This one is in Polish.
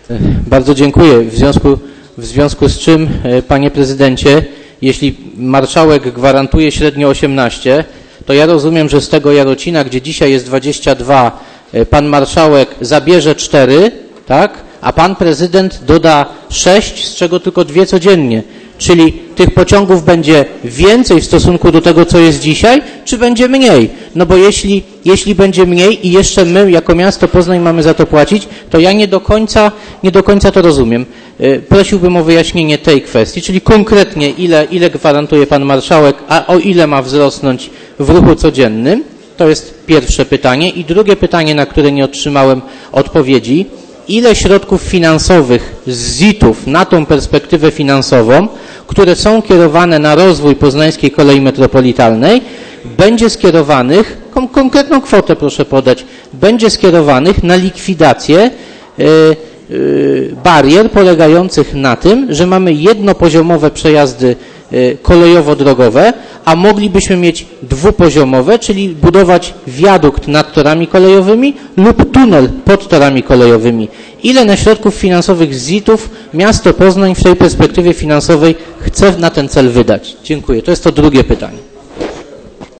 Bardzo dziękuję. W związku z czym, panie prezydencie, jeśli marszałek gwarantuje średnio 18, to ja rozumiem, że z tego Jarocina, gdzie dzisiaj jest 22, pan marszałek zabierze 4, tak? A pan prezydent doda 6, z czego tylko 2 codziennie. Czyli tych pociągów będzie więcej w stosunku do tego, co jest dzisiaj, czy będzie mniej? No bo jeśli będzie mniej i jeszcze my jako miasto Poznań mamy za to płacić, to ja nie do końca to rozumiem. Prosiłbym o wyjaśnienie tej kwestii, czyli konkretnie ile gwarantuje pan marszałek, a o ile ma wzrosnąć w ruchu codziennym? To jest pierwsze pytanie. I drugie pytanie, na które nie otrzymałem odpowiedzi. Ile środków finansowych z ZIT-ów na tą perspektywę finansową, które są kierowane na rozwój Poznańskiej Kolei Metropolitalnej, będzie skierowanych, konkretną kwotę proszę podać, będzie skierowanych na likwidację barier polegających na tym, że mamy jednopoziomowe przejazdy kolejowo-drogowe, a moglibyśmy mieć dwupoziomowe, czyli budować wiadukt nad torami kolejowymi lub tunel pod torami kolejowymi. Ile na środków finansowych z ZIT-ów miasto Poznań w tej perspektywie finansowej chce na ten cel wydać? Dziękuję. To jest to drugie pytanie.